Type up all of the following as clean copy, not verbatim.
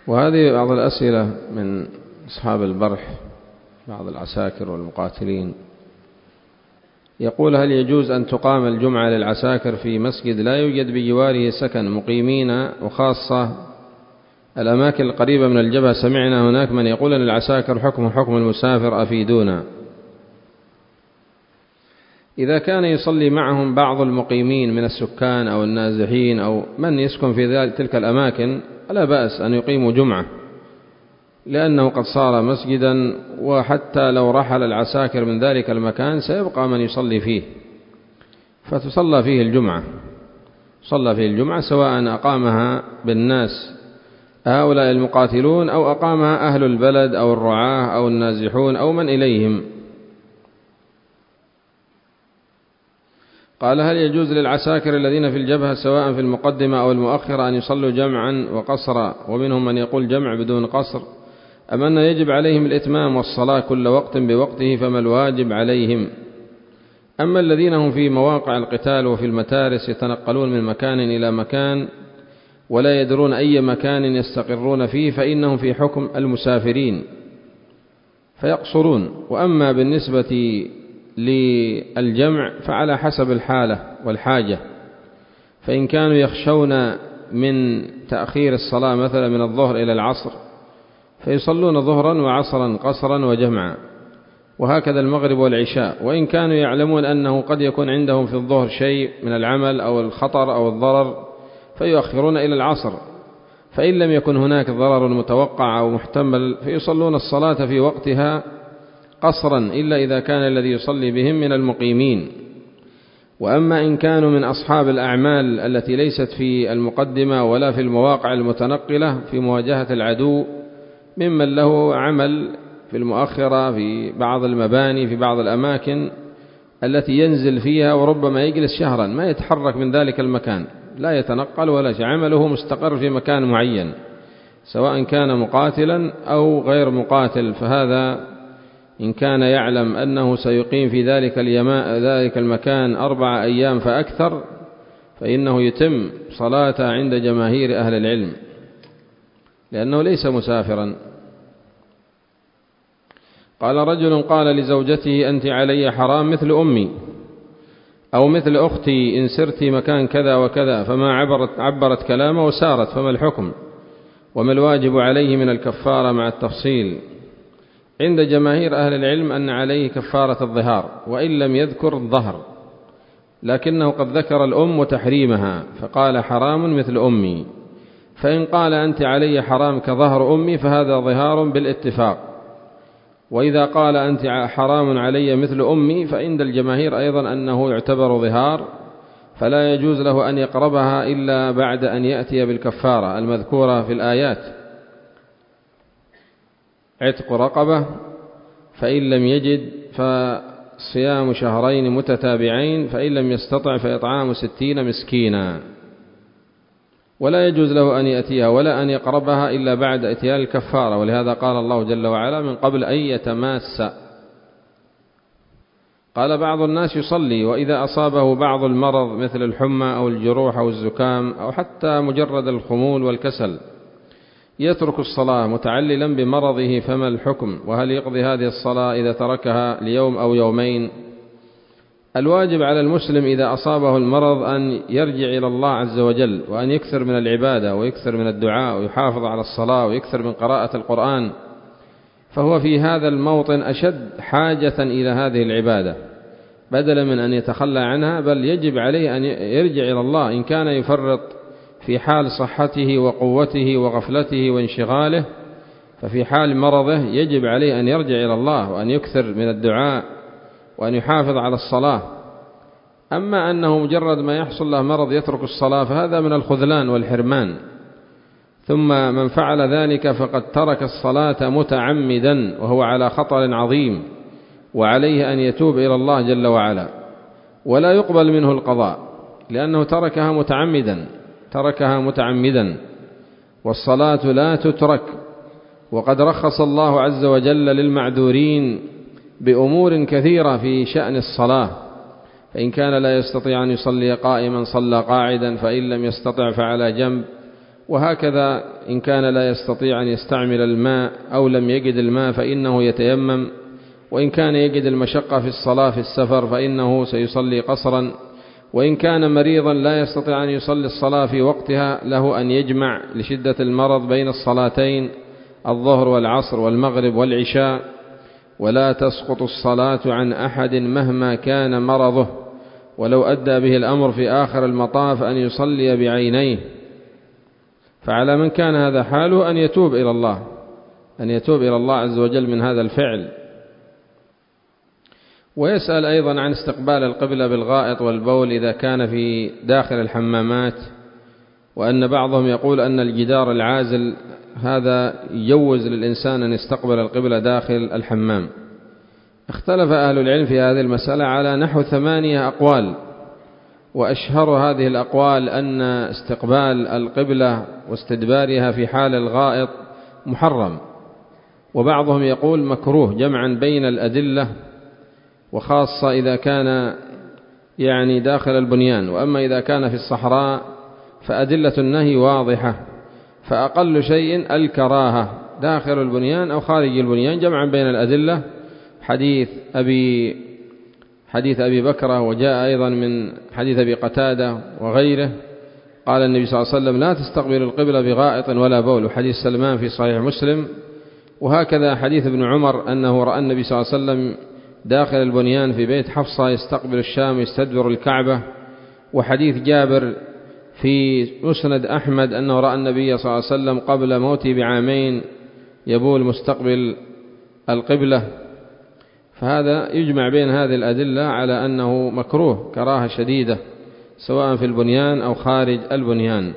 وهذه بعض الأسئلة من أصحاب البرح، بعض العساكر والمقاتلين، يقول: هل يجوز أن تقام الجمعة للعساكر في مسجد لا يوجد بجواره سكن مقيمين، وخاصة الأماكن القريبة من الجبهة؟ سمعنا هناك من يقول أن العساكر حكم المسافر، أفيدونا. إذا كان يصلي معهم بعض المقيمين من السكان أو النازحين أو من يسكن في تلك الأماكن لا بأس أن يقيموا جمعة، لأنه قد صار مسجدا، وحتى لو رحل العساكر من ذلك المكان سيبقى من يصلي فيه، فتصلى فيه الجمعة، صلى فيه الجمعة سواء أقامها بالناس هؤلاء المقاتلون أو أقامها أهل البلد أو الرعاة أو النازحون أو من إليهم. قال: هل يجوز للعساكر الذين في الجبهة سواء في المقدمة أو المؤخرة أن يصلوا جمعا وقصرا؟ ومنهم من يقول جمع بدون قصر، أم أن يجب عليهم الإتمام والصلاة كل وقت بوقته، فما الواجب عليهم؟ أما الذين هم في مواقع القتال وفي المتارس يتنقلون من مكان إلى مكان ولا يدرون أي مكان يستقرون فيه، فإنهم في حكم المسافرين فيقصرون. وأما بالنسبة للجمع فعلى حسب الحالة والحاجة، فإن كانوا يخشون من تأخير الصلاة مثلا من الظهر إلى العصر فيصلون ظهرا وعصرا قصرا وجمعا، وهكذا المغرب والعشاء. وإن كانوا يعلمون أنه قد يكون عندهم في الظهر شيء من العمل أو الخطر أو الضرر فيؤخرون إلى العصر، فإن لم يكن هناك ضرر متوقع أو محتمل فيصلون الصلاة في وقتها قصرا، إلا إذا كان الذي يصلي بهم من المقيمين. وأما إن كانوا من أصحاب الأعمال التي ليست في المقدمة ولا في المواقع المتنقلة في مواجهة العدو، ممن له عمل في المؤخرة في بعض المباني في بعض الأماكن التي ينزل فيها وربما يجلس شهرا ما يتحرك من ذلك المكان، لا يتنقل ولا شيء، عمله مستقر في مكان معين سواء كان مقاتلا أو غير مقاتل، فهذا إن كان يعلم أنه سيقيم في ذلك المكان 4 أيام فأكثر فإنه يتم صلاة عند جماهير أهل العلم لأنه ليس مسافرا. قال: رجل قال لزوجته: أنت علي حرام مثل أمي أو مثل أختي إن سرت مكان كذا وكذا، فما عبرت كلامه وسارت، فما الحكم؟ وما الواجب عليه من الكفارة مع التفصيل؟ عند جماهير أهل العلم أن عليه كفارة الظهار، وإن لم يذكر الظهر، لكنه قد ذكر الأم وتحريمها فقال: حرام مثل أمي. فإن قال: أنت علي حرام كظهر أمي فهذا ظهار بالاتفاق. وإذا قال: أنت حرام علي مثل أمي، فعند الجماهير أيضا أنه يعتبر ظهار، فلا يجوز له أن يقربها إلا بعد أن يأتي بالكفارة المذكورة في الآيات: عتق رقبة، فإن لم يجد فصيام شهرين متتابعين، فإن لم يستطع فإطعام 60 مسكينا. ولا يجوز له أن يأتيها ولا أن يقربها إلا بعد إتيان الكفارة، ولهذا قال الله جل وعلا: من قبل أن يتماس. قال: بعض الناس يصلي وإذا أصابه بعض المرض مثل الحمى أو الجروح أو الزكام أو حتى مجرد الخمول والكسل يترك الصلاة متعللا بمرضه، فما الحكم؟ وهل يقضي هذه الصلاة إذا تركها ليوم أو يومين؟ الواجب على المسلم إذا أصابه المرض أن يرجع إلى الله عز وجل، وأن يكثر من العبادة ويكثر من الدعاء ويحافظ على الصلاة ويكثر من قراءة القرآن، فهو في هذا الموطن أشد حاجة إلى هذه العبادة بدلا من أن يتخلى عنها، بل يجب عليه أن يرجع إلى الله. إن كان يفرط في حال صحته وقوته وغفلته وانشغاله، ففي حال مرضه يجب عليه أن يرجع إلى الله وأن يكثر من الدعاء وأن يحافظ على الصلاة. أما أنه مجرد ما يحصل له مرض يترك الصلاة فهذا من الخذلان والحرمان. ثم من فعل ذلك فقد ترك الصلاة متعمدا وهو على خطر عظيم، وعليه أن يتوب إلى الله جل وعلا، ولا يقبل منه القضاء لأنه تركها متعمدا، والصلاة لا تترك. وقد رخص الله عز وجل للمعذورين بأمور كثيرة في شأن الصلاة، فإن كان لا يستطيع أن يصلي قائما صلى قاعدا، فإن لم يستطع فعلى جنب، وهكذا إن كان لا يستطيع أن يستعمل الماء أو لم يجد الماء فإنه يتيمم، وإن كان يجد المشقة في الصلاة في السفر فإنه سيصلي قصرا، وإن كان مريضا لا يستطيع أن يصلي الصلاة في وقتها له أن يجمع لشدة المرض بين الصلاتين الظهر والعصر والمغرب والعشاء، ولا تسقط الصلاة عن أحد مهما كان مرضه، ولو أدى به الأمر في آخر المطاف أن يصلي بعينيه. فعلى من كان هذا حاله أن يتوب إلى الله عز وجل من هذا الفعل. ويسأل أيضا عن استقبال القبلة بالغائط والبول إذا كان في داخل الحمامات، وأن بعضهم يقول أن الجدار العازل هذا يجوز للإنسان أن يستقبل القبلة داخل الحمام. اختلف أهل العلم في هذه المسألة على نحو 8 أقوال، وأشهر هذه الأقوال أن استقبال القبلة واستدبارها في حال الغائط محرم، وبعضهم يقول مكروه جمعا بين الأدلة، وخاصة إذا كان يعني داخل البنيان. وأما إذا كان في الصحراء فأدلة النهي واضحة، فأقل شيء الكراهة داخل البنيان أو خارج البنيان جمعا بين الأدلة. حديث أبي بكرة، وجاء أيضا من حديث أبي قتادة وغيره قال النبي صلى الله عليه وسلم لا تستقبل القبلة بغائط ولا بول، وحديث سلمان في صحيح مسلم. وهكذا حديث ابن عمر أنه رأى النبي صلى الله عليه وسلم داخل البنيان في بيت حفصة يستقبل الشام يستدبر الكعبة. وحديث جابر في مسند أحمد أنه رأى النبي صلى الله عليه وسلم قبل موته بعامين يبول مستقبل القبلة. فهذا يجمع بين هذه الأدلة على أنه مكروه كراهة شديدة سواء في البنيان أو خارج البنيان.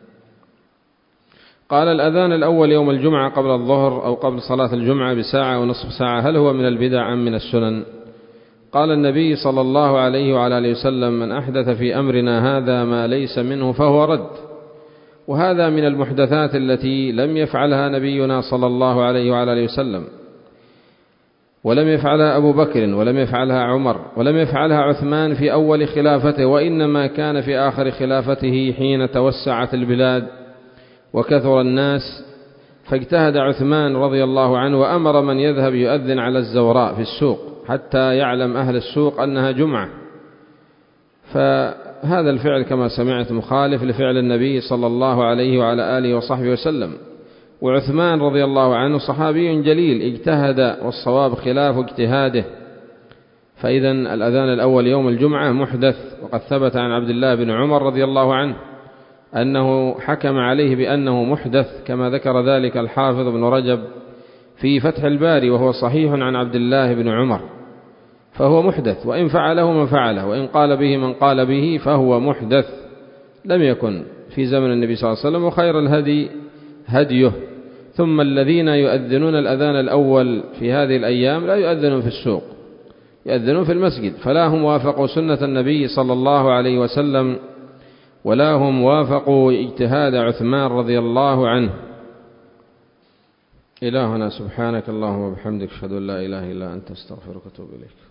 قال الأذان الأول يوم الجمعة قبل الظهر أو قبل صلاة الجمعة بساعة ونصف ساعة، هل هو من البدع أم من السنن؟ قال النبي صلى الله عليه وعلى آله وسلم من أحدث في أمرنا هذا ما ليس منه فهو رد. وهذا من المحدثات التي لم يفعلها نبينا صلى الله عليه وعلى آله وسلم، ولم يفعلها أبو بكر، ولم يفعلها عمر، ولم يفعلها عثمان في أول خلافته، وإنما كان في آخر خلافته حين توسعت البلاد وكثر الناس، فاجتهد عثمان رضي الله عنه وأمر من يذهب يؤذن على الزوراء في السوق حتى يعلم أهل السوق أنها جمعة. فهذا الفعل كما سمعت مخالف لفعل النبي صلى الله عليه وعلى آله وصحبه وسلم. وعثمان رضي الله عنه صحابي جليل اجتهد والصواب خلاف اجتهاده. فإذا الأذان الأول يوم الجمعة محدث، وقد ثبت عن عبد الله بن عمر رضي الله عنه أنه حكم عليه بأنه محدث، كما ذكر ذلك الحافظ بن رجب في فتح الباري، وهو صحيح عن عبد الله بن عمر، فهو محدث، وإن فعله من فعله وإن قال به من قال به فهو محدث، لم يكن في زمن النبي صلى الله عليه وسلم، وخير الهدي هديه. ثم الذين يؤذنون الأذان الأول في هذه الأيام لا يؤذنون في السوق، يؤذنون في المسجد، فلا هم وافقوا سنة النبي صلى الله عليه وسلم ولا هم وافقوا اجتهاد عثمان رضي الله عنه. إلهنا سبحانك اللهم وبحمدك أشهد أن لا إله إلا أنت أستغفرك وأتوب إليك.